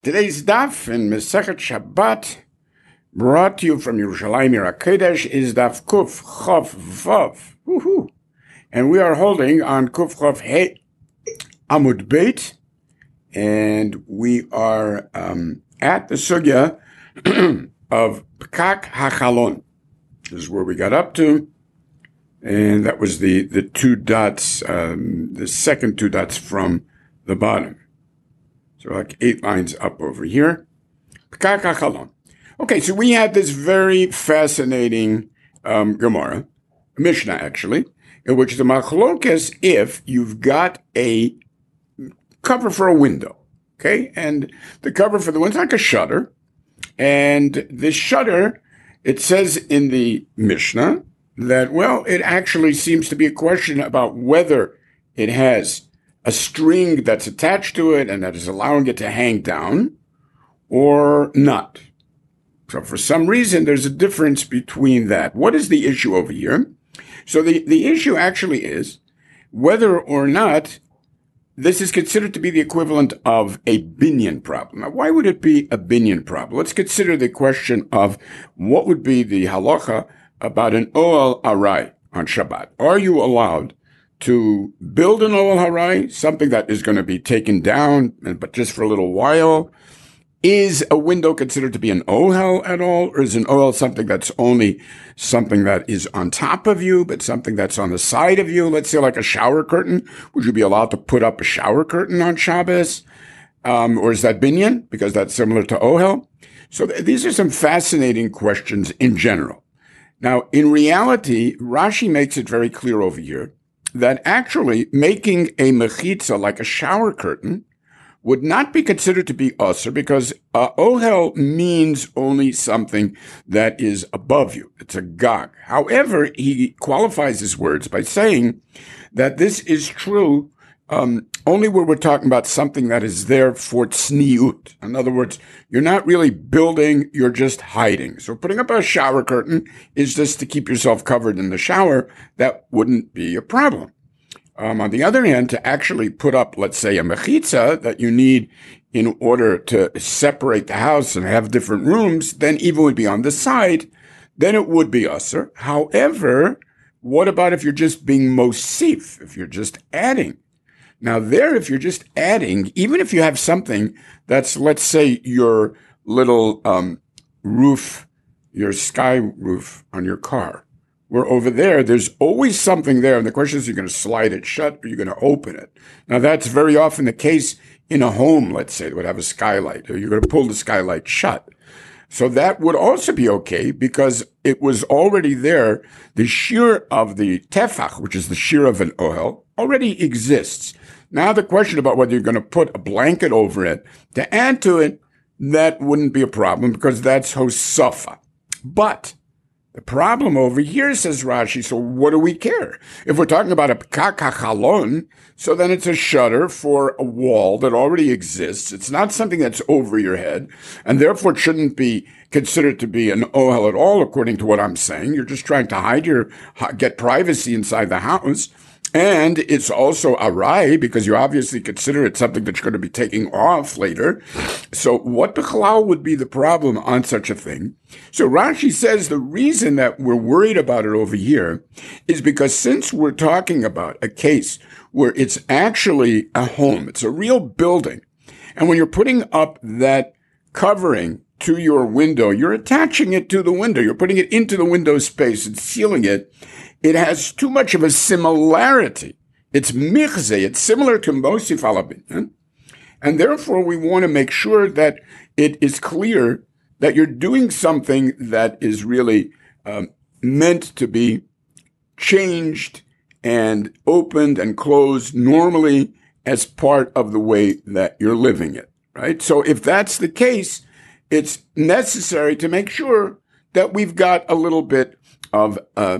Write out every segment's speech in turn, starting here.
Today's daf in Masechet Shabbat, brought to you from Yerushalayim Yer HaKodesh, is daf Kuf Chof Vav. Woohoo! And we are holding on Kuf Chof He Amud Beit, and we are at the sugya of Pekak HaChalon. This is where we got up to, and that was the two dots, the second two dots from the bottom. So like 8 lines up over here. Pekak HaChalon. Okay, so we had this very fascinating Gemara, Mishnah actually, in which the machlokes, if you've got a cover for a window, okay, and the cover for the window is like a shutter, and this shutter, it says in the Mishnah that, well, it actually seems to be a question about whether it has a string that's attached to it and that is allowing it to hang down or not. So for some reason, there's a difference between that. What is the issue over here? So the issue actually is whether or not this is considered to be the equivalent of a binyan problem. Now, why would it be a binyan problem? Let's consider the question of what would be the halacha about an Ohel Arai on Shabbat. Are you allowed to build an Ohel Harai, something that is going to be taken down, but just for a little while? Is a window considered to be an Ohel at all? Or is an Ohel something that's only something that is on top of you, but something that's on the side of you? Let's say like a shower curtain. Would you be allowed to put up a shower curtain on Shabbos? Or is that binyan? Because that's similar to Ohel. So these are some fascinating questions in general. Now, in reality, Rashi makes it very clear over here that actually making a mechitza, like a shower curtain, would not be considered to be usher because ohel means only something that is above you. It's a gag. However, he qualifies his words by saying that this is true only where we're talking about something that is there for tzniut. In other words, you're not really building, you're just hiding. So putting up a shower curtain is just to keep yourself covered in the shower. That wouldn't be a problem. On the other hand, to actually put up, let's say, a mechitza that you need in order to separate the house and have different rooms, then even would be on the side, then it would be usher. However, what about if you're just being mosif, if you're just adding? Now there, if you're just adding, even if you have something that's, let's say, your little roof, your sky roof on your car, where over there, there's always something there. And the question is, you're going to slide it shut or you're going to open it. Now that's very often the case in a home, let's say, that would have a skylight, or you're going to pull the skylight shut. So that would also be okay because it was already there. The shear of the tefach, which is the shear of an ohel, already exists. Now the question about whether you're going to put a blanket over it to add to it, that wouldn't be a problem because that's hosafa. But the problem over here, says Rashi, so what do we care? If we're talking about a Pekak HaChalon, so then it's a shutter for a wall that already exists. It's not something that's over your head, and therefore it shouldn't be considered to be an ohel at all, according to what I'm saying. You're just trying to get privacy inside the house. And it's also arai because you obviously consider it something that you're going to be taking off later. So what b'chalal would be the problem on such a thing? So Rashi says the reason that we're worried about it over here is because since we're talking about a case where it's actually a home, it's a real building, and when you're putting up that covering to your window, you're attaching it to the window, you're putting it into the window space and sealing it. It has too much of a similarity. It's michze. It's similar to mosif alabin. And therefore, we want to make sure that it is clear that you're doing something that is really meant to be changed and opened and closed normally as part of the way that you're living it, right? So if that's the case, it's necessary to make sure that we've got a little bit of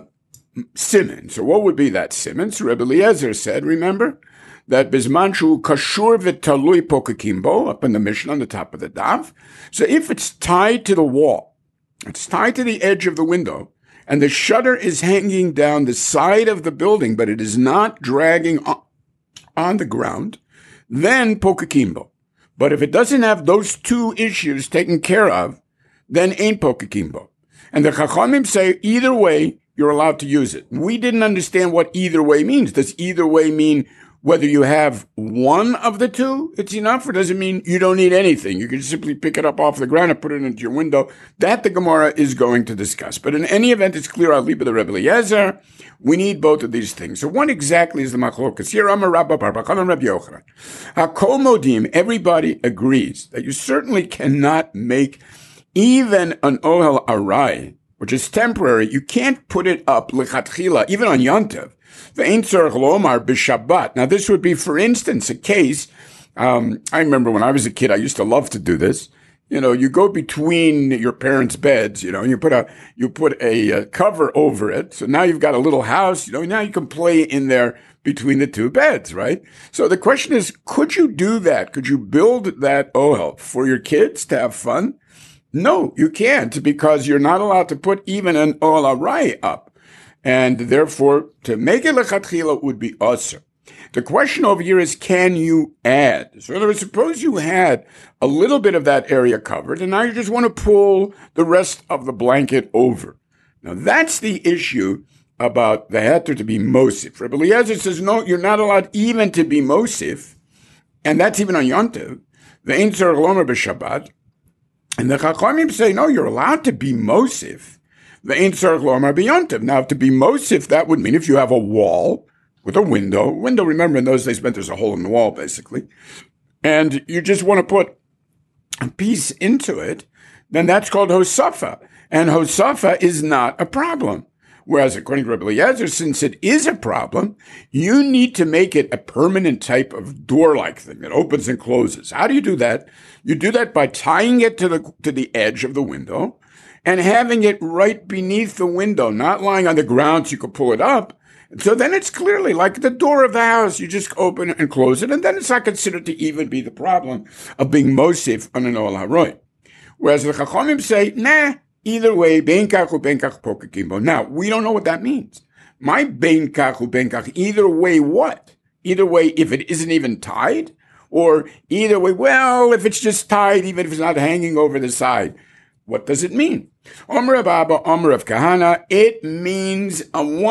siman. So what would be that siman? So Rebbe Eliezer said, remember, that bizmanshu kashur v'talui pokakimbo, up in the Mishnah on the top of the daf. So if it's tied to the wall, it's tied to the edge of the window, and the shutter is hanging down the side of the building, but it is not dragging on the ground, then pokakimbo. But if it doesn't have those two issues taken care of, then ain't pokekimbo. And the Chachamim say either way, you're allowed to use it. We didn't understand what either way means. Does either way mean whether you have one of the two, it's enough, or does it mean you don't need anything? You can simply pick it up off the ground and put it into your window. That the Gemara is going to discuss. But in any event, it's clear I'll leave it to Rebbe Eliezer. We need both of these things. So what exactly is the machlokas? Here, Amar Rabba Bar Bachana Rabbi Yochanan. Hakol modim, everybody agrees that you certainly cannot make even an ohel arai, which is temporary. You can't put it up lechatchila, even on Yontev. Now, this would be, for instance, a case. I remember when I was a kid, I used to love to do this. You go between your parents' beds, and you put a cover over it. So now you've got a little house, now you can play in there between the two beds, right? So the question is, could you do that? Could you build that ohel for your kids to have fun? No, you can't, because you're not allowed to put even an ohel arai up. And therefore, to make it lechatchila would be asur. The question over here is, can you add? So in other words, suppose you had a little bit of that area covered, and now you just want to pull the rest of the blanket over. Now, that's the issue about the heter to be mosif. Rebbe Eliezer says, no, you're not allowed even to be mosif, and that's even on Yontev. The ein tzarich lomer b'Shabbat. And the Chachamim say, no, you're allowed to be mosif. The ein tzarich lomer b'Yontev. Now, to be mosif, that would mean if you have a wall with a window, remember in those days meant there's a hole in the wall, basically, and you just want to put a piece into it, then that's called hosafa. And hosafa is not a problem. Whereas according to Rebbe Eliezer, since it is a problem, you need to make it a permanent type of door-like thing that opens and closes. How do you do that? You do that by tying it to the edge of the window and having it right beneath the window, not lying on the ground so you can pull it up. So then it's clearly like the door of the house. You just open and close it, and then it's not considered to even be the problem of being mosif on an ohel haroi. Whereas the Chachamim say, nah, either way, bein kach u bein kach pokekimbo. Now, we don't know what that means. My bein kach u bein kach, either way what? Either way if it isn't even tied? Or either way, well, if it's just tied, even if it's not hanging over the side. What does it mean? Omer of Abba, Omer of Kahana, it means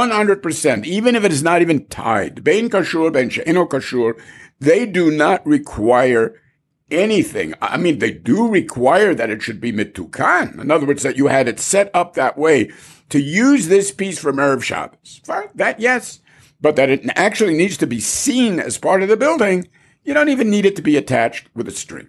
100%, even if it is not even tied. Bein kashur, bein she'eno kashur, they do not require anything. I mean, they do require that it should be mitukan. In other words, that you had it set up that way to use this piece from Erev Shabbos. That, yes. But that it actually needs to be seen as part of the building, you don't even need it to be attached with a string.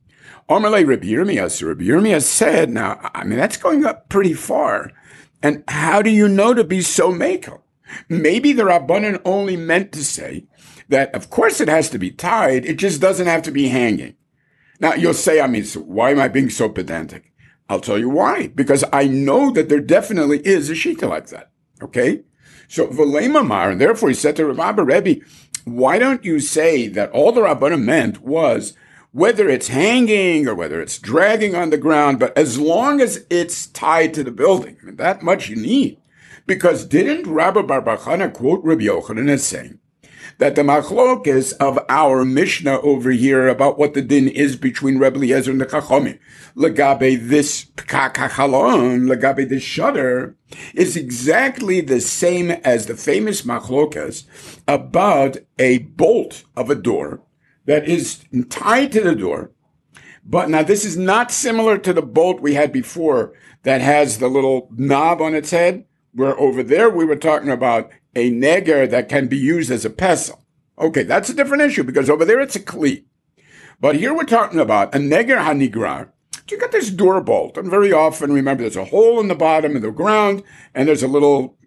Omerle Rabbi Yirmiyah said, now, I mean, that's going up pretty far. And how do you know to be so makel? Maybe the Rabbanan only meant to say that, of course, it has to be tied. It just doesn't have to be hanging. Now, you'll say, I mean, so why am I being so pedantic? I'll tell you why. Because I know that there definitely is a shita like that. Okay? So, V'lei Mamar, and therefore he said to Rabbi Rebbe, why don't you say that all the Rabbanan meant was whether it's hanging or whether it's dragging on the ground, but as long as it's tied to the building, I mean, that much you need. Because didn't Rabbi Bar Bachana quote Rabbi Yochanan as saying that the machlokes of our Mishnah over here about what the din is between Rebbe Eliezer and the Chachamim, legabe this kachalon, legabe this shutter, is exactly the same as the famous machlokes about a bolt of a door that is tied to the door. But now this is not similar to the bolt we had before that has the little knob on its head, where over there we were talking about a neger that can be used as a pestle. Okay, that's a different issue because over there it's a kli. But here we're talking about a neger hanigrar. You got this door bolt, and very often, remember, there's a hole in the bottom of the ground, and there's a little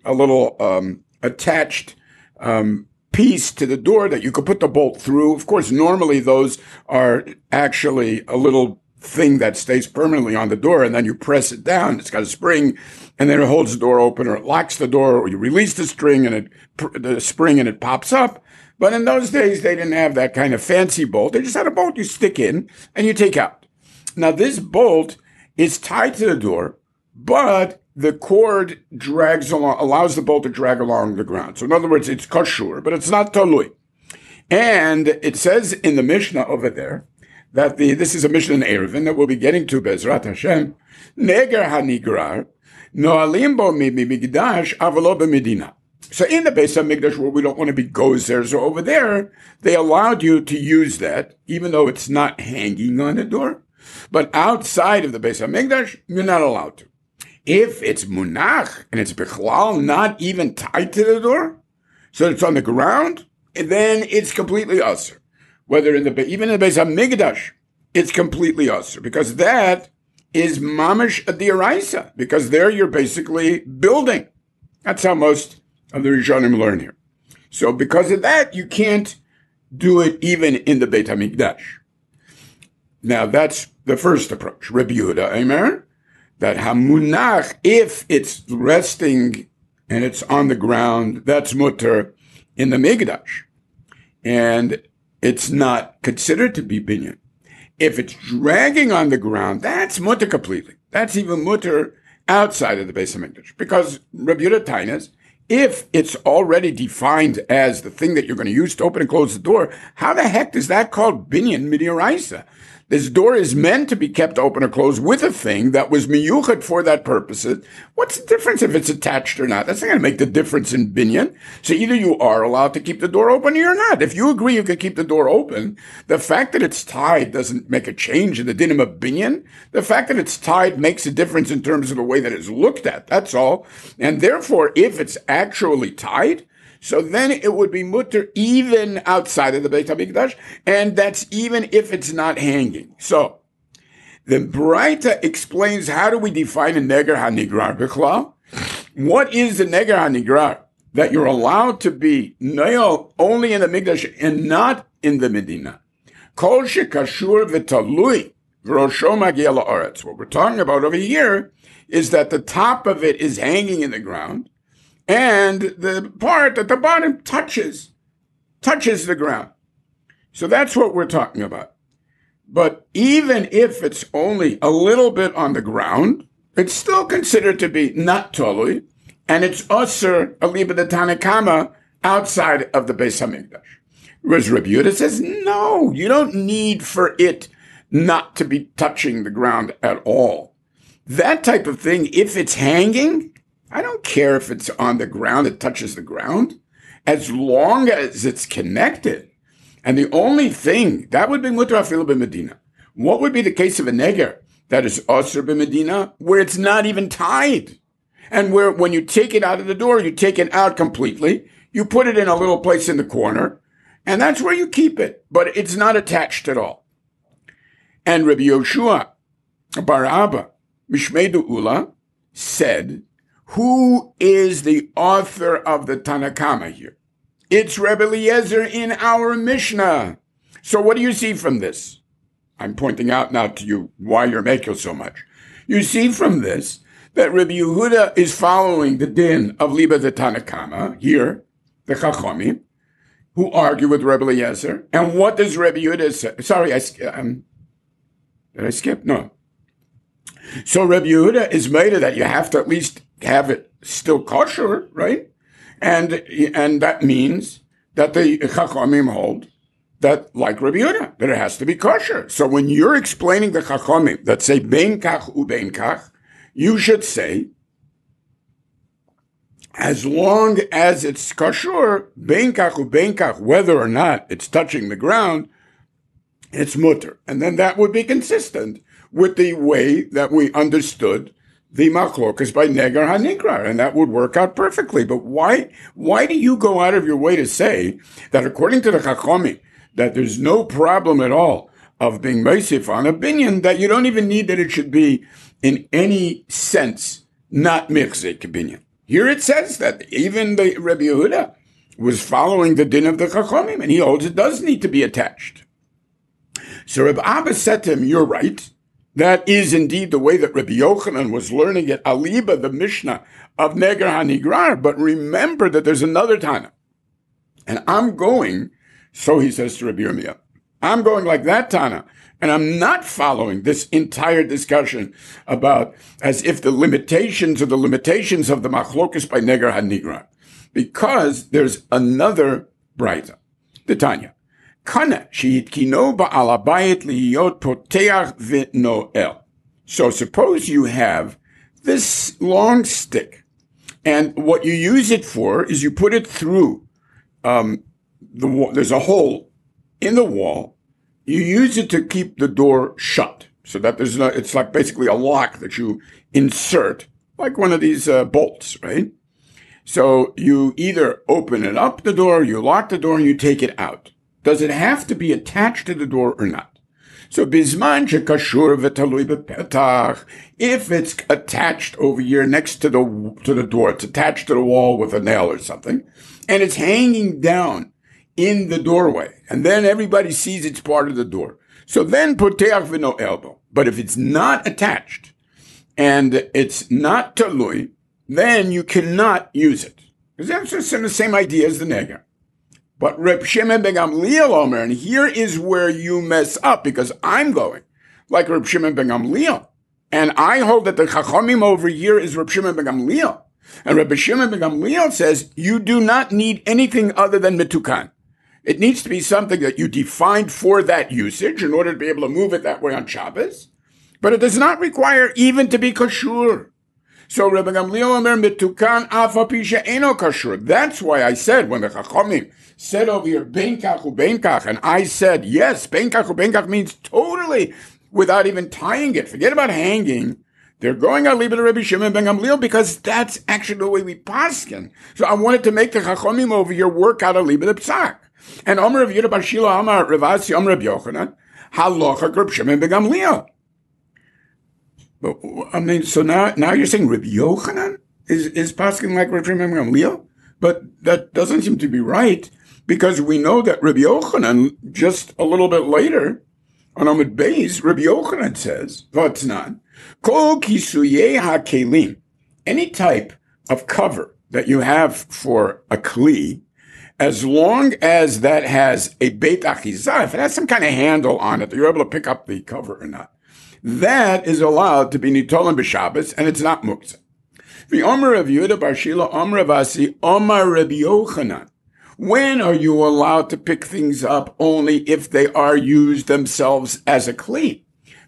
attached piece to the door that you could put the bolt through. Of course, normally those are actually a little thing that stays permanently on the door, and then you press it down. It's got a spring, and then it holds the door open, or it locks the door, or you release the spring and it pops up. But in those days, they didn't have that kind of fancy bolt. They just had a bolt you stick in and you take out. Now, this bolt is tied to the door, but the cord drags along, allows the bolt to drag along the ground. So in other words, it's kashur, but it's not tolui. And it says in the Mishnah over there that this is a Mishnah in Eruvin that we'll be getting to Bezrat Hashem. Neger hanigrar noalim bo mimigdash avalo b'medina. So in the Beis HaMikdash, where we don't want to be gozer, so over there, they allowed you to use that, even though it's not hanging on the door. But outside of the Beis HaMikdash, you're not allowed to. If it's munach, and it's bichlal, not even tied to the door, so it's on the ground, then it's completely usr. Whether even in the Beis HaMikdash, it's completely usr, because that is mamish adiraisa, because there you're basically building. That's how most of the Rishonim learn here. So because of that, you can't do it even in the Beit HaMikdash. Now that's the first approach. Rabbi Yehuda Eimer, that hamunach, if it's resting and it's on the ground, that's mutter in the Mikdash. And it's not considered to be binyan. If it's dragging on the ground, that's mutter completely. That's even mutter outside of the Beis HaMikdash. Because Rabbi Yehuda Tainas, if it's already defined as the thing that you're going to use to open and close the door, how the heck is that called binyan midiraisa? This door is meant to be kept open or closed with a thing that was miyuchat for that purpose. What's the difference if it's attached or not? That's not going to make the difference in binyan. So either you are allowed to keep the door open or you're not. If you agree you can keep the door open, the fact that it's tied doesn't make a change in the dinim of binyan. The fact that it's tied makes a difference in terms of the way that it's looked at. That's all. And therefore, if it's actually tied, so then it would be mutter even outside of the Beit HaMikdash, and that's even if it's not hanging. So the Braita explains, how do we define a neger hanigrar b'chlal? What is the neger hanigrar? That you're allowed to be noel only in the Mikdash and not in the Medina. Kol shekashur v'talui v'rosho magia la'aretz. What we're talking about over here is that the top of it is hanging in the ground, and the part at the bottom touches the ground. So that's what we're talking about. But even if it's only a little bit on the ground, it's still considered to be not tolui, and it's usher aliba de Tanakama outside of the Beis HaMikdash. Whereas Rabbi Yehuda says, no, you don't need for it not to be touching the ground at all. That type of thing, if it's hanging, I don't care if it's on the ground, it touches the ground, as long as it's connected. And the only thing, that would be mutar afilu b'medina. What would be the case of a neger that is osir b'medina, where it's not even tied? And where when you take it out of the door, you take it out completely, you put it in a little place in the corner, and that's where you keep it. But it's not attached at all. And Rabbi Yoshua bar Abba, Mishmei Ula, said, who is the author of the Tanakama here? It's Rebbe Eliezer in our Mishnah. So what do you see from this? I'm pointing out now to you why you're making so much. You see from this that Rabbi Yehuda is following the din of Liba the Tanakama, here, the Chachomim, who argue with Rebbe Eliezer. And what does Rabbi Yehuda say? Sorry, did I skip? No. So Rabbi Yehuda is made of that you have to at least have it still kosher, right? And that means that the Chachamim hold that, like Rabbi Yehuda, that it has to be kosher. So when you're explaining the Chachamim that say bein kach ubein kach, you should say, as long as it's kosher, bein kach ubein kach, whether or not it's touching the ground, it's mutter. And then that would be consistent with the way that we understood the machlokas by neger hanigrar, and that would work out perfectly. But why do you go out of your way to say that according to the Chachomim, that there's no problem at all of being meisif on a binyan, that you don't even need that it should be in any sense not michzik binyan? Here it says that even the Rebbe Yehuda was following the din of the Chachomim, and he holds it does need to be attached. So Rebbe Abba said to him, you're right. That is indeed the way that Rabbi Yochanan was learning at Aliba, the Mishnah of Neger HaNigrar. But remember that there's another Tana. And I'm going, so he says to Rabbi Yirmiyah, I'm going like that Tana. And I'm not following this entire discussion about as if the limitations are the limitations of the Machlokas by Neger HaNigrar. Because there's another Braita, the Tanya. Kana shehitkino ba'al habayit liyot poteach v'noel. So suppose you have this long stick, and what you use it for is you put it through the wall. There's a hole in the wall. You use it to keep the door shut, so that it's like basically a lock that you insert, like one of these bolts, right? So you either open it up, the door, you lock the door, and you take it out. Does it have to be attached to the door or not? So bizman shekashur v'talui b'petach, if it's attached over here next to the door, it's attached to the wall with a nail or something, and it's hanging down in the doorway, and then everybody sees it's part of the door. So then poteach v'no elbow. But if it's not attached and it's not talui, then you cannot use it. Because that's just the same idea as the nega. But Reb Shimon ben Gamliel Omer, and here is where you mess up, because I'm going like Reb Shimon ben Gamliel. And I hold that the Chachamim over here is Reb Shimon ben Gamliel. And Reb Shimon ben Gamliel says you do not need anything other than mitukan. It needs to be something that you defined for that usage in order to be able to move it that way on Shabbos. But it does not require even to be kashur. So Reb Gamliel Omer mitukan afa pisha eno kashur. That's why I said when the Chachamim said over here, benkach ubenkach, and I said, yes, benkach ubenkach means totally without even tying it. Forget about hanging. They're going on Liber Rabbi Shimon ben Gamliel because that's actually the way we paskin. So I wanted to make the Chachamim over here work out a Liber Psak. And Omer of Yehuda bar Shilo Amar Ravasi Omer Reb Yochanan, halacha Reb Shimon ben Gamliel. But I mean, so now you're saying Reb Yochanan is paskin like Reb Shimon ben Gamliel? But that doesn't seem to be right, because we know that Rabbi Yochanan, just a little bit later, on Amud Beis, Rabbi Yochanan says, Vatnan, Kol kisuyei hakelim, any type of cover that you have for a kli, as long as that has a beit achizah, if it has some kind of handle on it, that you're able to pick up the cover or not, that is allowed to be nitolim b'Shabbos, and it's not muktzah. The Omer of Yehuda bar Shilo, Omer Ravasi, Omer Rabbi Yochanan. When are you allowed to pick things up? Only if they are used themselves as a kli.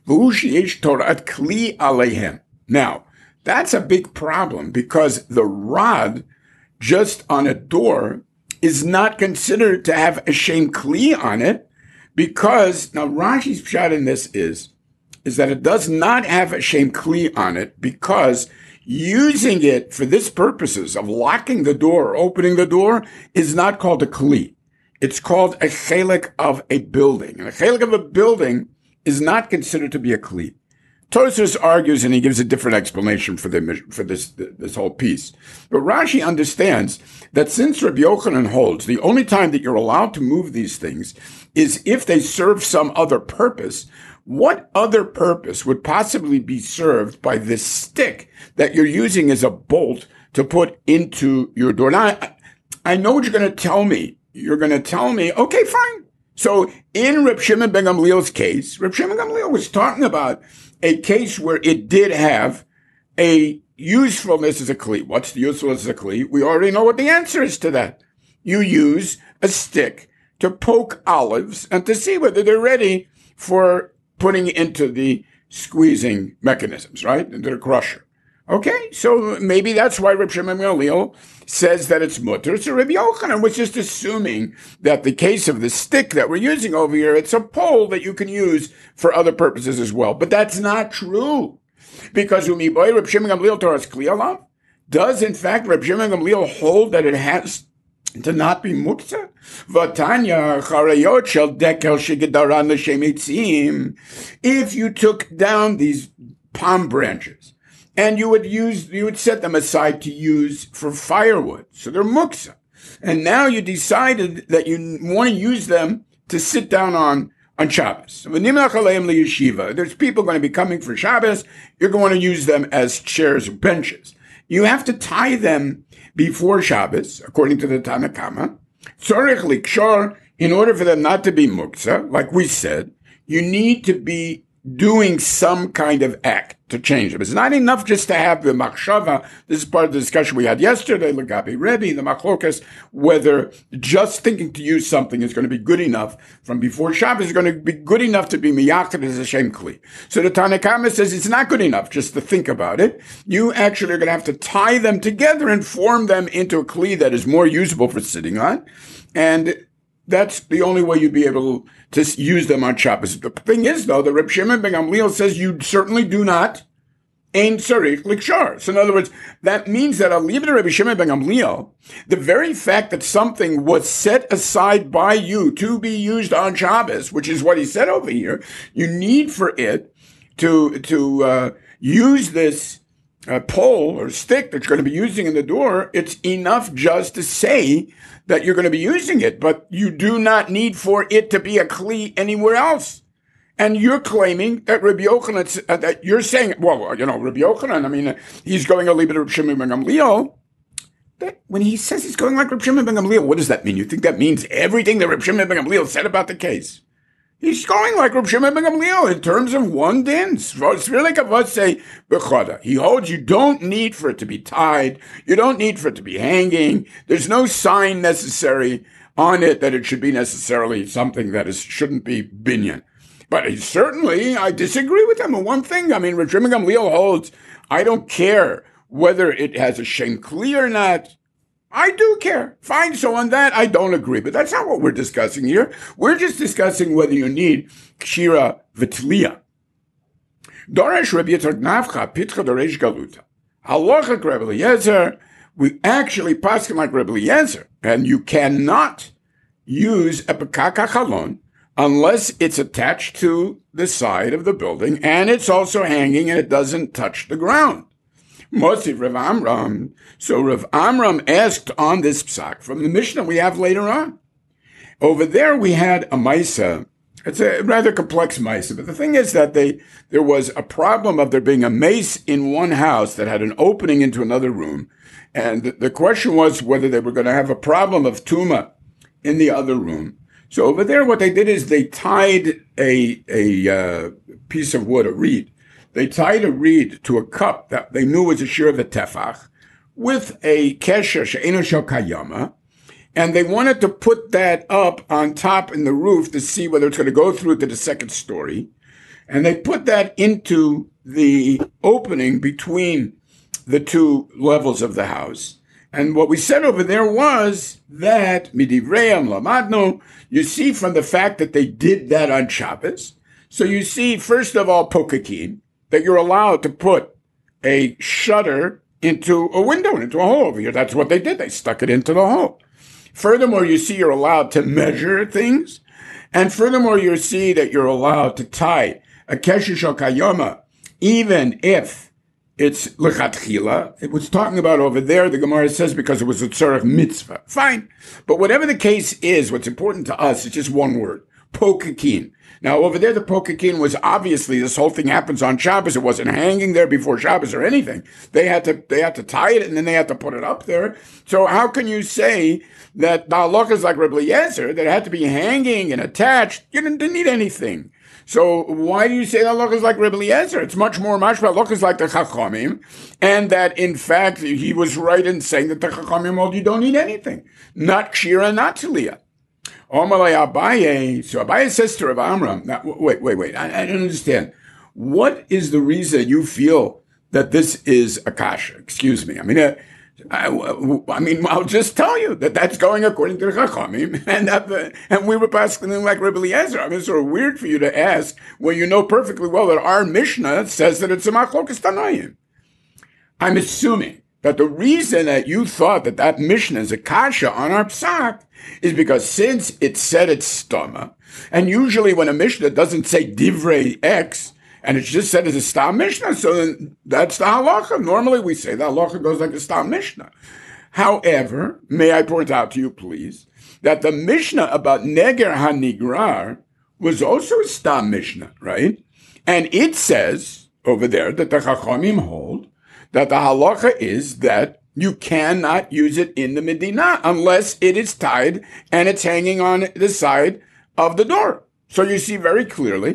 Torat kli aleihem. Now, that's a big problem, because the rod just on a door is not considered to have a shem kli on it, because, now Rashi's pshat in this is that it does not have a shem kli on it, because using it for this purposes of locking the door, opening the door, is not called a kli. It's called a chelik of a building. And a chelik of a building is not considered to be a kli. Tosfos argues, and he gives a different explanation for this whole piece. But Rashi understands that since Rabbi Yochanan holds the only time that you're allowed to move these things is if they serve some other purpose, what other purpose would possibly be served by this stick that you're using as a bolt to put into your door? Now, I know what you're going to tell me. You're going to tell me, okay, fine. So in Reb Shimon ben Gamliel's case, Reb Shimon ben Gamliel was talking about a case where it did have a usefulness as a kli. What's the usefulness as a kli? We already know what the answer is to that. You use a stick to poke olives and to see whether they're ready for putting into the squeezing mechanisms, right? Into the crusher. Okay, so maybe that's why Reb Shimon ben Gamliel says that it's mutter. So Reb Yochanan was just assuming that the case of the stick that we're using over here, it's a pole that you can use for other purposes as well. But that's not true. Because Umiboy Reb Shimon ben Gamliel Torah's Kli Alav, does in fact Reb Shimon ben Gamliel hold that it has to not be muktzah? Vatanya charayot shel dekel shegedaran l'shem etzim. If you took down these palm branches and you would set them aside to use for firewood, so they're muktzah, and now you decided that you want to use them to sit down on Shabbos. There's people going to be coming for Shabbos. You're going to use them as chairs or benches. You have to tie them before Shabbos, according to the Tanna Kama. In order for them not to be muktzah, like we said, you need to be doing some kind of act to change them. It's not enough just to have the machshava. This is part of the discussion we had yesterday, Lagabi Rebbe, the machlokas, whether just thinking to use something is going to be good enough from before Shabbos is going to be good enough to be miyachad as a shem kli. So the Tanna Kama says it's not good enough just to think about it. You actually are going to have to tie them together and form them into a kli that is more usable for sitting on. And that's the only way you'd be able to use them on Shabbos. The thing is, though, the Reb Shimon ben Gamliel says you certainly do not ein tzarich likshar. So in other words, that means that I'll leave it to Reb Shimon ben Gamliel. The very fact that something was set aside by you to be used on Shabbos, which is what he said over here, you need for it to use this pole or stick that you're going to be using in the door. It's enough just to say that you're going to be using it, but you do not need for it to be a kli anywhere else. And you're claiming that Rabbi Yochanan, that you're saying, well, Rabbi Yochanan, he's going a little bit of Rabbi Shimon ben Gamliel. That when he says he's going like Rabbi Shimon ben Gamliel, what does that mean? You think that means everything that Rabbi Shimon ben Gamliel said about the case? He's going like Rabbi Shimon ben Gamliel in terms of one din. It's really like say bechada. He holds you don't need for it to be tied. You don't need for it to be hanging. There's no sign necessary on it that it should be necessarily something that shouldn't be binyan. But I disagree with him on one thing. Rabbi Shimon ben Gamliel holds, I don't care whether it has a shem kli or not. I do care. Fine. So on that, I don't agree. But that's not what we're discussing here. We're just discussing whether you need kshira v'tliya. Doresh Rabbi Yitzchak Nafcha Pitcha Doresh Galuta. Halacha Rabbi Eliezer. We actually paskin like Rabbi Eliezer, and you cannot use a pekaka chalon unless it's attached to the side of the building and it's also hanging and it doesn't touch the ground. Mosif Rav Amram. So Rav Amram asked on this psak from the Mishnah we have later on. Over there we had a maisa. It's a rather complex maisa, but the thing is that there was a problem of there being a mace in one house that had an opening into another room, and the question was whether they were going to have a problem of tuma in the other room. So over there, what they did is they tied a piece of wood, a reed. They tied a reed to a cup that they knew was a shir v'tefach with a kesher she'eno shel kayama, and they wanted to put that up on top in the roof to see whether it's going to go through to the second story. And they put that into the opening between the two levels of the house. And what we said over there was that midivreim lamadno, you see from the fact that they did that on Shabbos. So you see, first of all, pokakin, that you're allowed to put a shutter into a window, into a hole over here. That's what they did. They stuck it into the hole. Furthermore, you see you're allowed to measure things. And furthermore, you see that you're allowed to tie a kesher shel kayama, even if it's lechatchila. It was talking about over there, the Gemara says, because it was a tzarech mitzvah. Fine. But whatever the case is, what's important to us is just one word, pokakin. Now, over there, the pokakin was obviously, this whole thing happens on Shabbos. It wasn't hanging there before Shabbos or anything. They had to tie it and then they had to put it up there. So how can you say that the halacha is like Rabbi Eliezer, that it had to be hanging and attached? You didn't need anything. So why do you say the halacha is like Rabbi Eliezer? It's much more mashma. Halacha is like the Chachamim, and that in fact he was right in saying that the Chachamim hold you don't need anything, not kshira, not tziliyah. Omalei Abaye. So Abaye says to Rav Amram, now, wait. I don't understand. What is the reason you feel that this is a kasha? Excuse me. I'll just tell you that that's going according to the Chachamim, and we were passing like Rabbi Eliezer. It's sort of weird for you to ask when you know perfectly well that our Mishnah says that it's a machlokas tanayim. I'm assuming that the reason that you thought that Mishnah is a kasha on our psak is because since it said it's stama, and usually when a Mishnah doesn't say divrei X, and it's just said as a stam Mishnah, so then that's the halacha. Normally we say the halacha goes like a stam Mishnah. However, may I point out to you, please, that the Mishnah about neger hanigrar was also a stam Mishnah, right? And it says over there that the Chachamim hold that the halacha is that you cannot use it in the Medina unless it is tied and it's hanging on the side of the door. So you see very clearly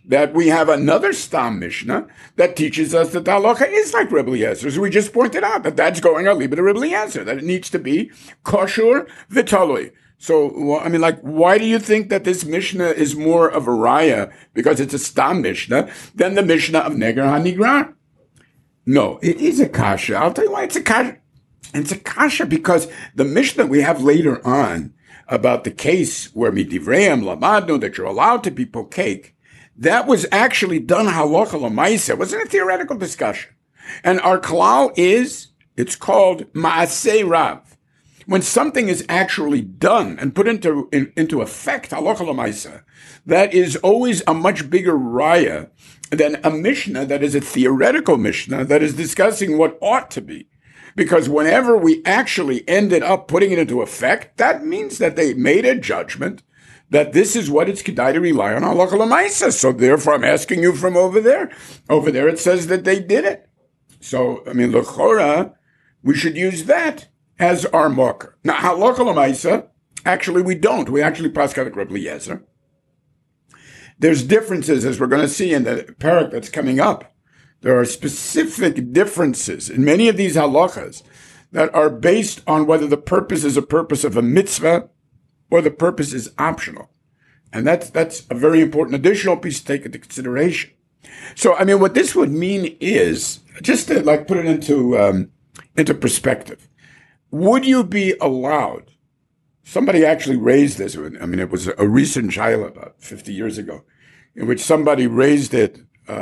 that we have another Stam Mishnah that teaches us that the halacha is like Rebbe Eliezer. So we just pointed out that that's going al liba to Rebbe Eliezer, that it needs to be kosher v'talui. So, I mean, like, why do you think that this Mishnah is more of a raya, because it's a Stam Mishnah, than the Mishnah of Neger HaNigrar? No, it is a kasha. I'll tell you why it's a kasha. It's a kasha because the Mishnah we have later on about the case where midivreim lamadnu, that you're allowed to be pokek, that was actually done halacha l'maisa. It wasn't a theoretical discussion. And our klal is, it's called ma'aseh rav. When something is actually done and put into effect, halacha l'maisa, that is always a much bigger raya than a Mishnah that is a theoretical Mishnah that is discussing what ought to be. Because whenever we actually ended up putting it into effect, that means that they made a judgment that this is what it's kedai to rely on halacha l'maisa. So therefore, I'm asking you from over there. Over there, it says that they did it. So, I mean, l'chora, we should use that as our marker. Now, halacha l'maisa, actually, we don't. We actually pascha like Rebbe Eliezer. There's differences, as we're going to see in the parak that's coming up. There are specific differences in many of these halachas that are based on whether the purpose is a purpose of a mitzvah or the purpose is optional. And that's a very important additional piece to take into consideration. So, I mean, what this would mean is, just to like put it into perspective, would you be allowed, somebody actually raised this, I mean, it was a recent shaila about 50 years ago, in which somebody raised it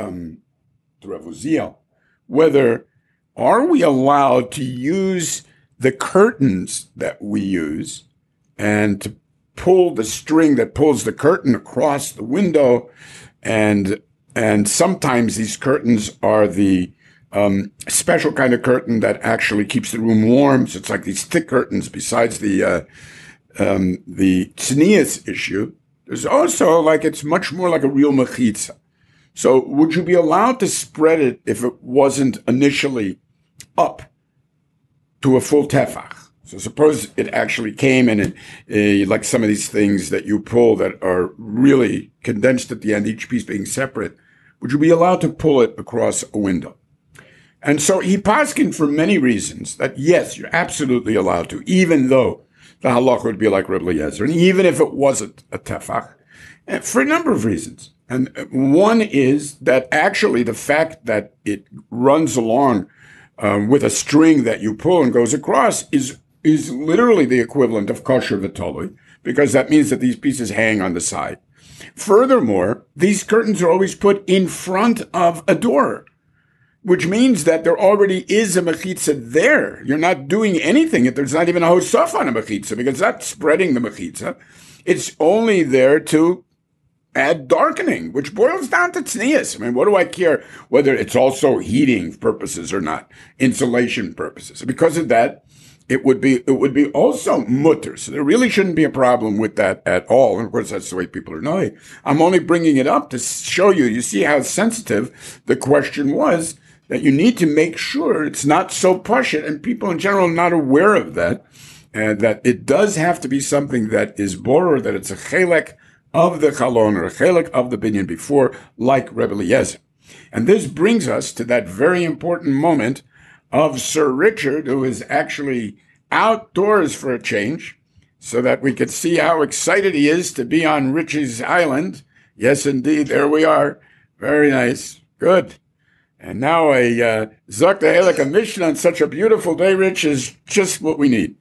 to Rav Uziel, whether are we allowed to use the curtains that we use and to pull the string that pulls the curtain across the window, and sometimes these curtains are the special kind of curtain that actually keeps the room warm. So it's like these thick curtains. Besides the tznius issue, there's also like it's much more like a real mechitza. So would you be allowed to spread it if it wasn't initially up to a full tefach? So suppose it actually came in like some of these things that you pull that are really condensed at the end, each piece being separate. Would you be allowed to pull it across a window? And so he paskined for many reasons that yes, you're absolutely allowed to, even though the halacha would be like Rebbe Eliezer, and even if it wasn't a tefach, for a number of reasons. And one is that actually the fact that it runs along with a string that you pull and goes across is literally the equivalent of kosher v'talui, because that means that these pieces hang on the side. Furthermore, these curtains are always put in front of a door, which means that there already is a mechitza there. You're not doing anything. There's not even a hosaf on a mechitza, because that's spreading the mechitza. It's only there to add darkening, which boils down to tznius. I mean, what do I care whether it's also heating purposes or not, insulation purposes? Because of that, it would be also mutter. So there really shouldn't be a problem with that at all. And of course, that's the way people are knowing. I'm only bringing it up to show you. You see how sensitive the question was, that you need to make sure it's not so pashut, and people in general are not aware of that, and that it does have to be something that is borer, that it's a chelek of the chalon or a chelek of the binyan before, like Rebbe Eliezer. And this brings us to that very important moment of Sir Richard, who is actually outdoors for a change, so that we could see how excited he is to be on Richie's Island. Yes, indeed, there we are. Very nice. Good. And now a Zakta Helika Mishnah on such a beautiful day, Rich, is just what we need.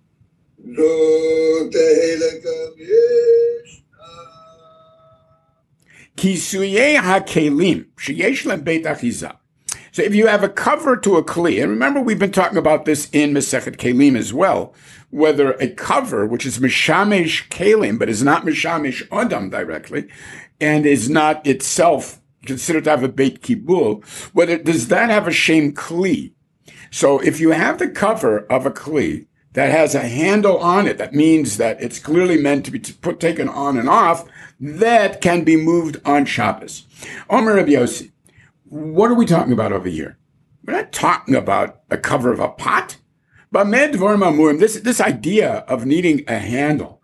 Kisuyei hakelim sheyesh lem beit achiza. So if you have a cover to a kli, and remember we've been talking about this in Masechet Kelim as well, whether a cover, which is mishamesh kelim, but is not mishamesh adam directly, and is not itself considered to have a beit kibul, whether does that have a shem kli? So if you have the cover of a kli that has a handle on it, that means that it's clearly meant to be taken on and off, that can be moved on Shabbos. Omer Rabbi Yossi, what are we talking about over here? We're not talking about a cover of a pot. But this idea of needing a handle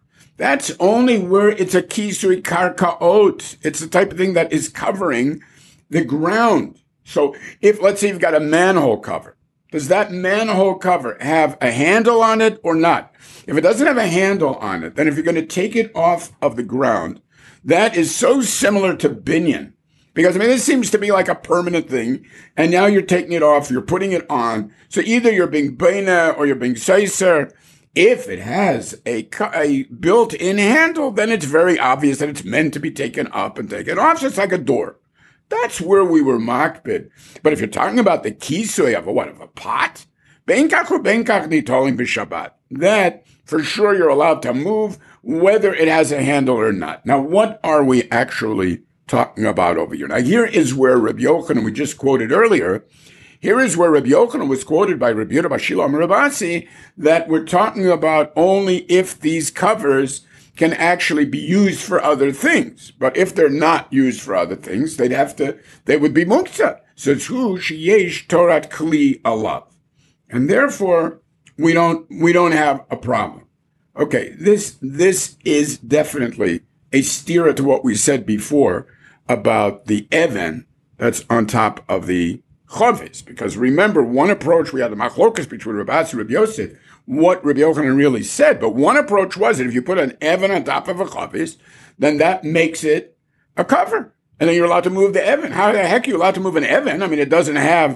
That's only where it's a kisui karkaot. It's the type of thing that is covering the ground. So if, let's say you've got a manhole cover, does that manhole cover have a handle on it or not? If it doesn't have a handle on it, then if you're going to take it off of the ground, that is so similar to binyan. Because, this seems to be like a permanent thing, and now you're taking it off, you're putting it on. So either you're being beina or you're being seiser. If it has a built-in handle, then it's very obvious that it's meant to be taken up and taken off. So it's like a door. That's where we were makbid. But if you're talking about the kisui of a pot, benkach or benkach nitolim b'Shabbat, that for sure you're allowed to move whether it has a handle or not. Now, what are we actually talking about over here? Now, here is where Rabbi Yochanan, we just quoted earlier, here is where Rabbi Yochanan was quoted by Rabbi Yehuda bar Shilo Amar Rav Asi that we're talking about only if these covers can actually be used for other things. But if they're not used for other things, they would be muktzah. So it's hu sheyesh torat kli alav. And therefore, we don't have a problem. Okay, this is definitely a stira to what we said before about the even that's on top of the chavis. Because remember, one approach, we had the machlokas between Rav Asi and Rabbi Yosef, what Rabbi Yochanan really said. But one approach was that if you put an even on top of a chavis, then that makes it a cover. And then you're allowed to move the even. How the heck are you allowed to move an even? It doesn't have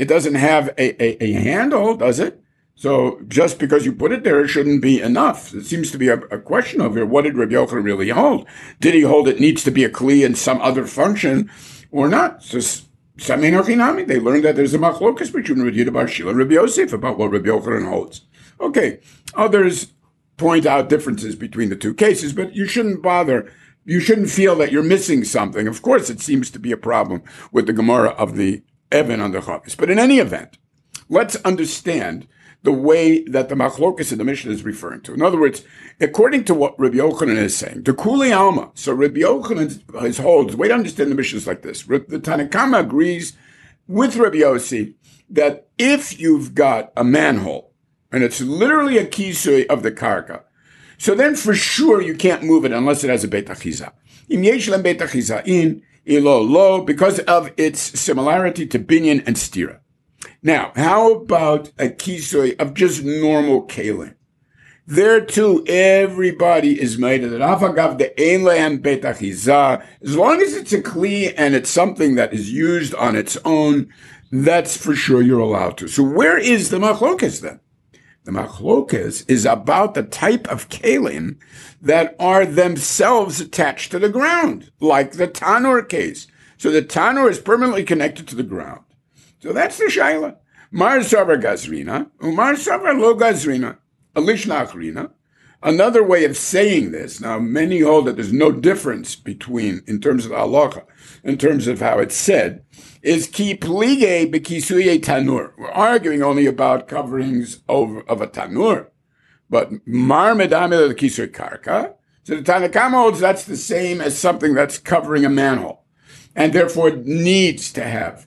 a handle, does it? So just because you put it there, it shouldn't be enough. It seems to be a question over here. What did Rabbi Yochanan really hold? Did he hold it needs to be a kli in some other function or not? So Samein Ochinami, they learned that there's a machlokas between Rabbi Yehuda bar Shilo and Rabbi Yosef about what Rabbi Yochanan holds. Okay, others point out differences between the two cases, but you shouldn't bother. You shouldn't feel that you're missing something. Of course, it seems to be a problem with the Gemara of the Even on the Chavis. But in any event, let's understand the way that the machlokas in the Mishnah is referring to. In other words, according to what Rabbi Yochanan is saying, the Kuli Alma. So Rabbi Yochanan holds, the way to understand the Mishnah is like this. The Tanakama agrees with Rabbi Yossi that if you've got a manhole, and it's literally a kisui of the karka, so then for sure you can't move it unless it has a beit achiza. Im yesh lem beit achiza in, ilo lo, because of its similarity to binyan and stira. Now, how about a kisui of just normal kalim? There too, everybody is made of it. Afagav de ein lehem beit achiza. As long as it's a kli and it's something that is used on its own, that's for sure you're allowed to. So where is the machlokas then? The machlokas is about the type of kalim that are themselves attached to the ground, like the tanur case. So the tanur is permanently connected to the ground. So that's the shaila. Mar savar gazrina, umar savar lo gazrina, alishna achrina. Another way of saying this, now many hold that there's no difference between, in terms of the halacha, in terms of how it's said, is ki plige bekisuye tanur. We're arguing only about coverings of a tanur. But mar medamil the kisui karka. So the Tanakama holds that's the same as something that's covering a manhole. And therefore it needs to have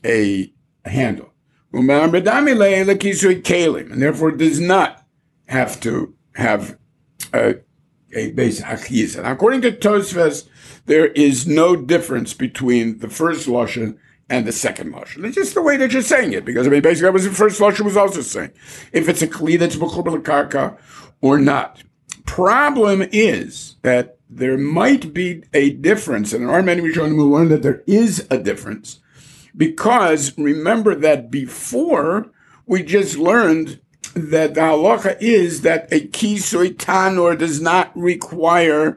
a handle. Umar medamil the kisui kalim. And therefore it does not have to have a base achiza. Now, according to Tosfos, there is no difference between the first lashon and the second lashon. It's just the way that you're saying it, because basically that was the first lashon was also saying if it's a kli that's b'chubel karka or not. Problem is that there might be a difference, and there are many Rishonim who learn that there is a difference, because remember that before we just learned that the halacha is that a kisui tanur does not require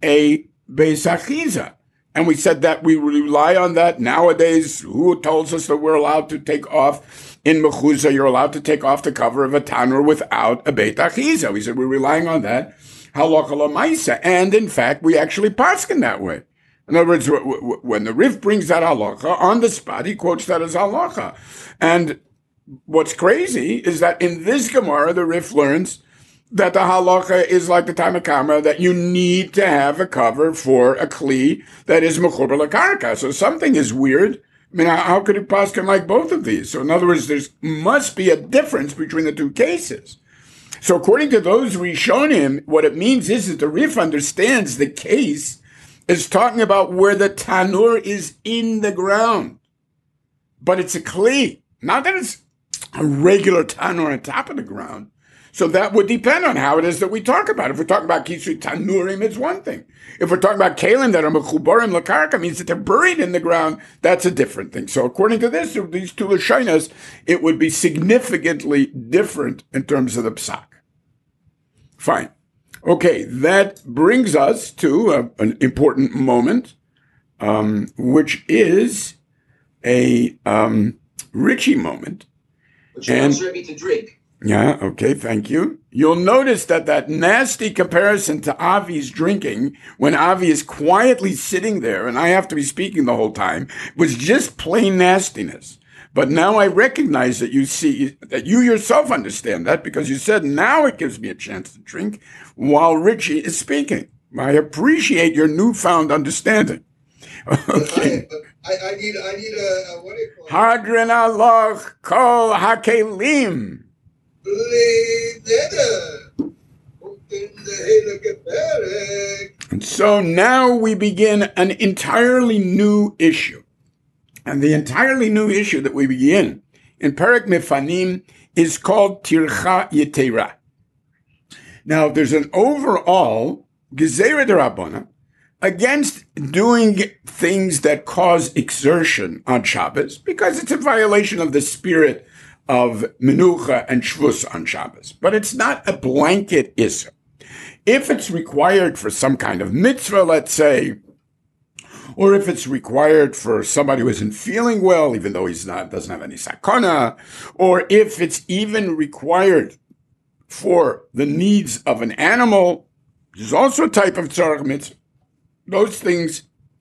a beis achiza. And we said that we rely on that. Nowadays, who tells us that we're allowed to take off in mechuzah? You're allowed to take off the cover of a tanur without a beit achiza. We said we're relying on that halacha lamaisa. And in fact, we actually paskin that way. In other words, when the Rif brings that halacha, on the spot, he quotes that as halacha. And what's crazy is that in this Gemara, the Rif learns that the halacha is like the Tanakama, that you need to have a cover for a kli that is mechuber lakarka. So something is weird. How could it paskin like both of these? So in other words, there must be a difference between the two cases. So according to those Rishonim, what it means is that the Rif understands the case is talking about where the tanur is in the ground. But it's a kli. Not that it's a regular tanur on top of the ground. So that would depend on how it is that we talk about it. If we're talking about kisui tanurim, it's one thing. If we're talking about kalim that are mechubarim lakarka, means that they're buried in the ground, that's a different thing. So according to this, these two lashonos, it would be significantly different in terms of the psak. Fine. Okay, that brings us to an important moment, which is a Richie moment. Which wants Rebbe to drink. Yeah, okay, thank you. You'll notice that nasty comparison to Avi's drinking, when Avi is quietly sitting there and I have to be speaking the whole time, was just plain nastiness. But now I recognize that you see, that you yourself understand that, because you said, now it gives me a chance to drink while Richie is speaking. I appreciate your newfound understanding. Okay. I need a what do you call it? Hadrin Allah kol hakelim. And so now we begin an entirely new issue. And the entirely new issue that we begin in Perek Mefanim is called Tircha Yetera. Now, there's an overall Gezerah D'Rabbana against doing things that cause exertion on Shabbos, because it's a violation of the spirit of Menucha and Shvus on Shabbos. But it's not a blanket issur. If it's required for some kind of mitzvah, let's say, or if it's required for somebody who isn't feeling well, even though doesn't have any sakana, or if it's even required for the needs of an animal, which is also a type of tzarech mitzvah, those things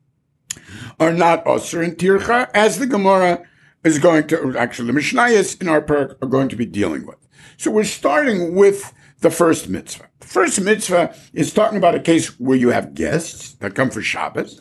are not osur in tircha, as the Gemara is going to, actually the Mishnayos in our parak are going to be dealing with. So we're starting with the first mitzvah. The first mitzvah is talking about a case where you have guests that come for Shabbos,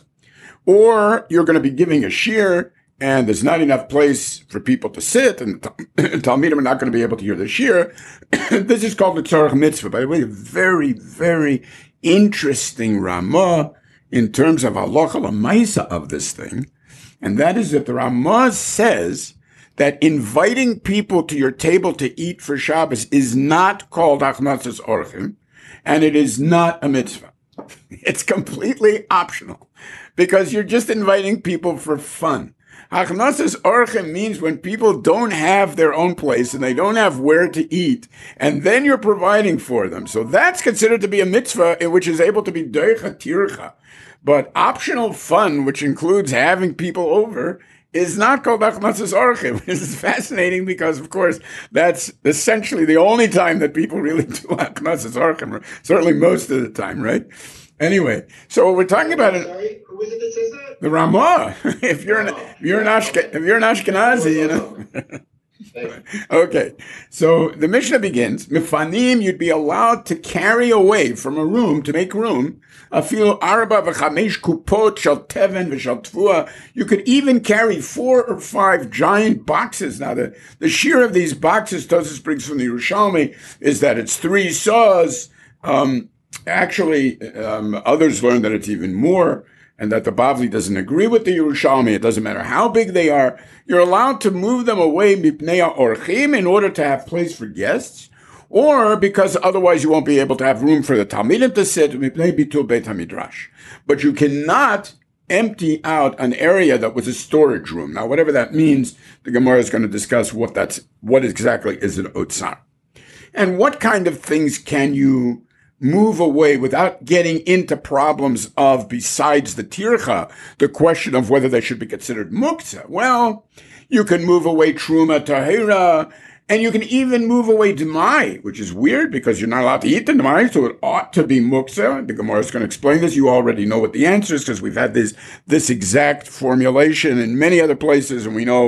or you're going to be giving a shir and there's not enough place for people to sit, and Talmidim are not going to be able to hear the shir. This is called the tzarech mitzvah. By the way, a very, very interesting Ramah in terms of halacha l'maisa of this thing. And that is that the Ramah says that inviting people to your table to eat for Shabbos is not called achnasas orchim, and it is not a mitzvah. It's completely optional, because you're just inviting people for fun. Achnasas orchim means when people don't have their own place and they don't have where to eat, and then you're providing for them. So that's considered to be a mitzvah, which is able to be doicha tircha. But optional fun, which includes having people over, is not called achnasas orchim. This is fascinating because, of course, that's essentially the only time that people really do achnasas orchim, certainly most of the time, right? Anyway, so what we're talking about Sorry, who is it that says that? the Ramah. If you're an Ashkenazi, you know. Okay, so the Mishnah begins, Mifanim, you'd be allowed to carry away from a room, to make room, afilu arba v'chamesh kupot shel teven v'shel tfua. You could even carry 4 or 5 giant boxes. Now, the shear of these boxes, Tosfos brings from the Yerushalmi, is that it's 3 saws. Actually, others learn that it's even more, and that the Bavli doesn't agree with the Yerushalmi. It doesn't matter how big they are. You're allowed to move them away mipnei orchim in order to have place for guests, or because otherwise you won't be able to have room for the Talmidim to sit, mipnei bitul beit hamidrash. But you cannot empty out an area that was a storage room. Now, whatever that means, the Gemara is going to discuss what exactly is an otsar. And what kind of things can you move away without getting into problems of, besides the tircha, the question of whether they should be considered muktzah? Well, you can move away truma tahira, and you can even move away demai, which is weird because you're not allowed to eat the demai, so it ought to be muktzah. The Gemara is going to explain this. You already know what the answer is because we've had this exact formulation in many other places, and we know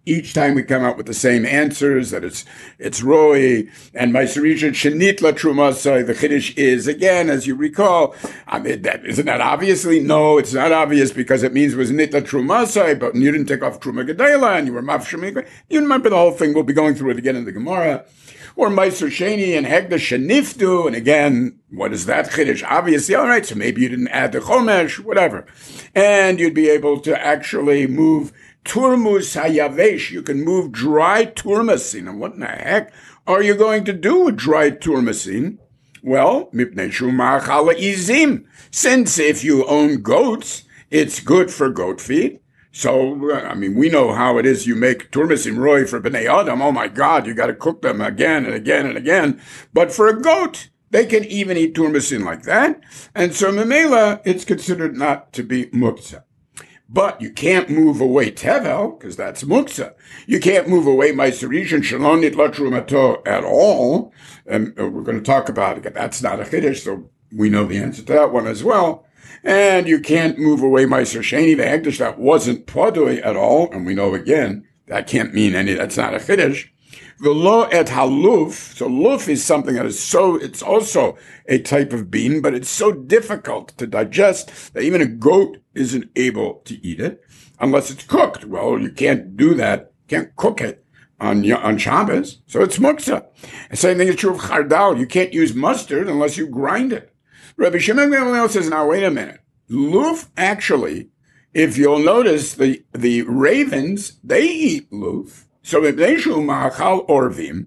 each time we come out with the same answers, that it's Roy and Meiserisha Shenit La Trumasai. The Chiddush is, again, as you recall, isn't that obviously? No, it's not obvious because it means it was Nit La Trumasai, but you didn't take off Truma Gedela and you were Mafshemik. You remember the whole thing. We'll be going through it again in the Gemara. Or Meiser Sheni and Hegda Sheniftu. And again, what is that Chiddush? Obviously, all right, so maybe you didn't add the Chomesh, whatever. And you'd be able to actually move Turmus Hayavesh. You can move dry turmasin. And what in the heck are you going to do with dry turmasin? Well, Mipnei Shumar Chala Izim. Since if you own goats, it's good for goat feed. So, we know how it is. You make turmasim roy for Bnei Adam. Oh my God, you got to cook them again and again and again. But for a goat, they can even eat turmasim like that. And so, Memela, it's considered not to be muktzah. But you can't move away tevel, because that's muktzah. You can't move away meiserishan shalom nitla trumato at all. And we're going to talk about it. That's not a chiddush, so we know the answer to that one as well. And you can't move away Meiser Sheni, the Hegdish, that wasn't Podoi at all. And we know again, that can't mean that's not a Chiddush. V'lo et haluf. So luf is something that is it's also a type of bean, but it's so difficult to digest that even a goat isn't able to eat it unless it's cooked. Well, you can't do that. Can't cook it on Shabbos. So it's muktzah. The same thing is true of chardal. You can't use mustard unless you grind it. Rabbi Shimon Gamliel says, now wait a minute. Luf, actually, if you'll notice, the ravens, they eat luf. So Mipneishu Ma'achal Orvim.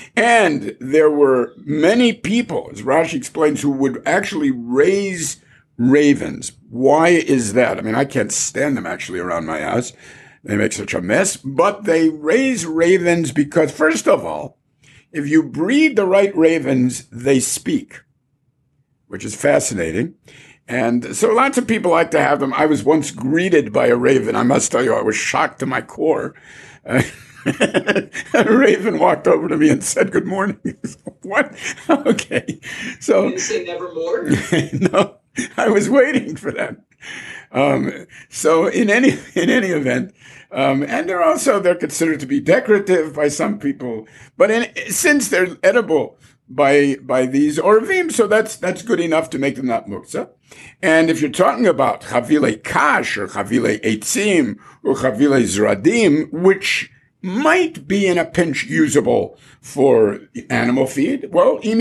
And there were many people, as Rashi explains, who would actually raise ravens. Why is that? I can't stand them actually around my house. They make such a mess. But they raise ravens because, first of all, if you breed the right ravens, they speak, which is fascinating. And so lots of people like to have them. I was once greeted by a raven. I must tell you, I was shocked to my core. A raven walked over to me and said, "Good morning." What? Okay. So. You didn't say nevermore? No, I was waiting for that. So in any event, and they're considered to be decorative by some people, but since they're edible by these orvim, so that's good enough to make them not muktzah. And if you're talking about chavile kash or chavile eitzim or chavile zradim, which might be in a pinch usable for animal feed, well, so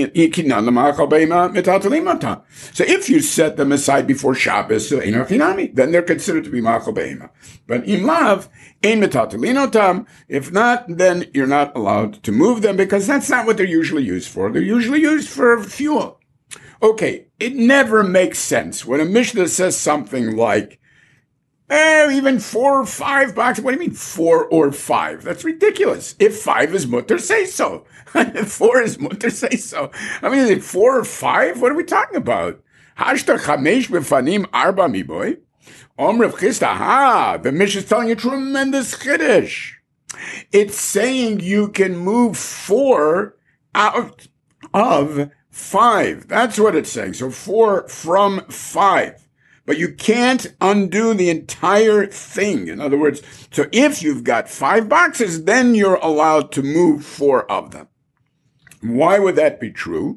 if you set them aside before Shabbos, then they're considered to be ma'achal be'ema. But im lav, ein metatalinotam. If not, then you're not allowed to move them because that's not what they're usually used for. They're usually used for fuel. Okay, it never makes sense when a Mishnah says something like, even 4 or 5 boxes. What do you mean 4 or 5? That's ridiculous. If 5 is mutter, say so. If 4 is mutter, say so. Is it 4 or 5? What are we talking about? Hashtar chamesh befanim arba miboy. Rav Chisda, the Mishnah is telling a tremendous chiddush. It's saying you can move 4 out of 5. That's what it's saying. So 4 from 5. But you can't undo the entire thing. In other words, so if you've got 5 boxes, then you're allowed to move 4 of them. Why would that be true?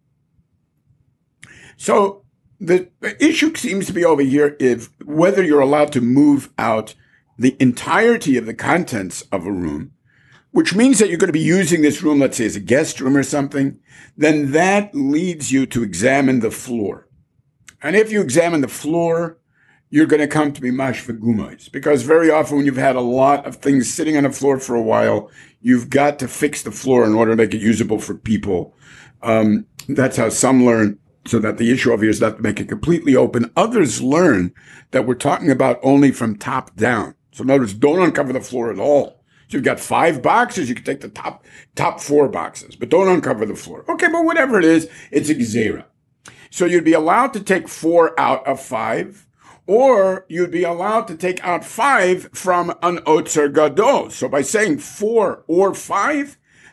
So the issue seems to be over here if whether you're allowed to move out the entirety of the contents of a room, which means that you're going to be using this room, let's say as a guest room or something, then that leads you to examine the floor. And if you examine the floor, you're going to come to be mashva gumais. Because very often when you've had a lot of things sitting on the floor for a while, you've got to fix the floor in order to make it usable for people. That's how some learn, so that the issue over here is not to make it completely open. Others learn that we're talking about only from top down. So in other words, don't uncover the floor at all. So you've got 5 boxes, you can take the top 4 boxes, but don't uncover the floor. Okay, but whatever it is, it's a gezerah. So you'd be allowed to take 4 out of 5, or you'd be allowed to take out 5 from an otzer gadol. So by saying 4 or 5,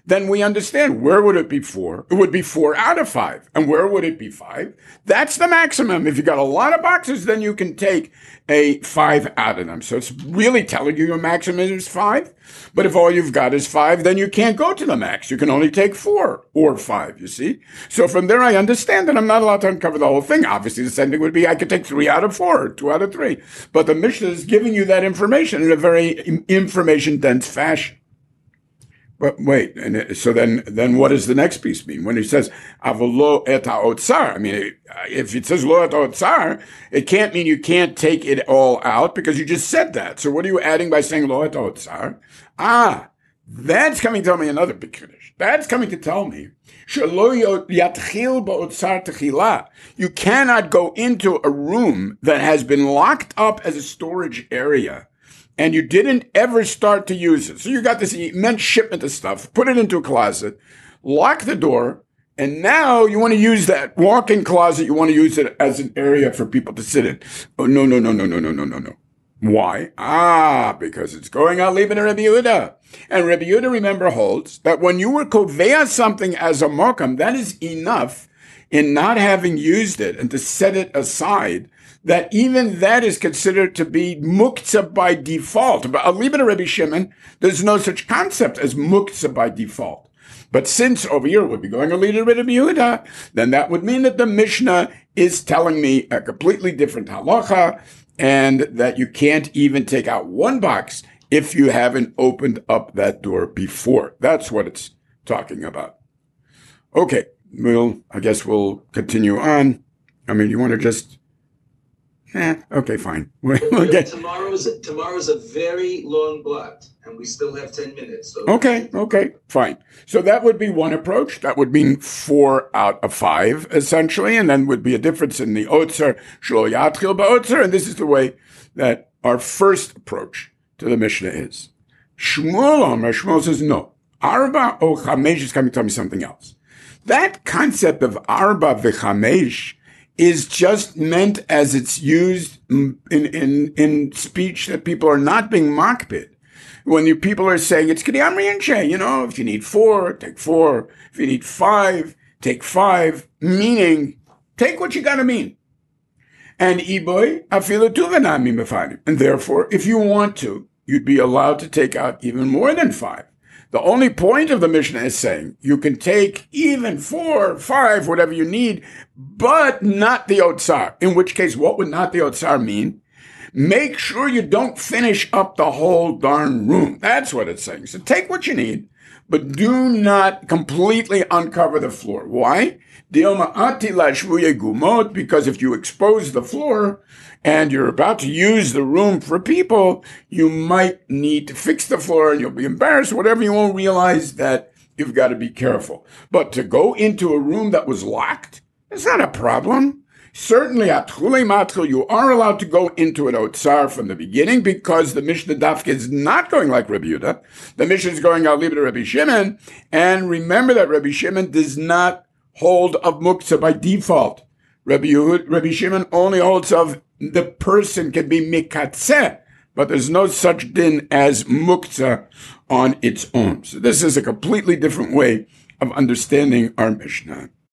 then we understand where would it be 4? It would be 4 out of 5. And where would it be 5? That's the maximum. If you got a lot of boxes, then you can take a 5 out of them. So it's really telling you your maximum is 5. But if all you've got is 5, then you can't go to the max. You can only take 4 or 5, you see? So from there, I understand that I'm not allowed to uncover the whole thing. Obviously, the same thing would be I could take 3 out of 4, or 2 out of 3. But the Mishnah is giving you that information in a very information-dense fashion. But wait, and so then what does the next piece mean? When he says, Avolo et ha'otzar, I mean, if it says lo et ha'otzar, it can't mean you can't take it all out because you just said that. So what are you adding by saying lo et ha'otzar? That's coming to tell me another big Kiddush. That's coming to tell me, shelo yatchil ba'otzar techila. You cannot go into a room that has been locked up as a storage area and you didn't ever start to use it. So you got this immense shipment of stuff, put it into a closet, lock the door, and now you want to use that walk-in closet, you want to use it as an area for people to sit in. Oh, no. Why? Because it's going out leaving Rabbi Yehuda. And Rabbi Yehuda, remember, holds that when you were koveya something as a mokam, that is enough in not having used it and to set it aside, that even that is considered to be muktzah by default. But I'll leave it to Rabbi Shimon. There's no such concept as muktzah by default. But since over here would be going a leader Rabbi Yehuda, then that would mean that the Mishnah is telling me a completely different halacha, and that you can't even take out one box if you haven't opened up that door before. That's what it's talking about. Okay, I guess we'll continue on. I mean, you want to just... okay, fine. Tomorrow's a very long block, and we still have 10 minutes. So Okay, fine. So that would be one approach. That would mean 4 out of 5, essentially, and then would be a difference in the Otzer, Shlo Yatchil Ba'otzer, and this is the way that our first approach to the Mishnah is. Shmuel says, no. Arba o Chamesh is coming to tell me something else. That concept of Arba v'Chamesh is just meant as it's used in speech that people are not being makpid. When people are saying it's K'di Amri and Sheh, if you need 4, take 4. If you need 5, take 5. Meaning, take what you gotta mean. And Iboy, afilu tuvanami mefanim. And therefore, if you want to, you'd be allowed to take out even more than 5. The only point of the Mishnah is saying you can take even 4, 5, whatever you need, but not the Otsar. In which case, what would not the Otsar mean? Make sure you don't finish up the whole darn room. That's what it's saying. So take what you need, but do not completely uncover the floor. Why? Because if you expose the floor and you're about to use the room for people, you might need to fix the floor and you'll be embarrassed, whatever. You won't realize that you've got to be careful. But to go into a room that was locked, it's not a problem. Certainly, at Chulei Matchil, you are allowed to go into an Otsar from the beginning because the Mishnah Dafka is not going like Rabbi Yehuda. The Mishnah is going, I'll leave it to Rabbi Shimon. And remember that Rabbi Shimon does not hold of muktzah by default. Rabbi Shimon only holds of the person can be mikatzeh, but there's no such din as muktzah on its own. So this is a completely different way of understanding our Mishnah.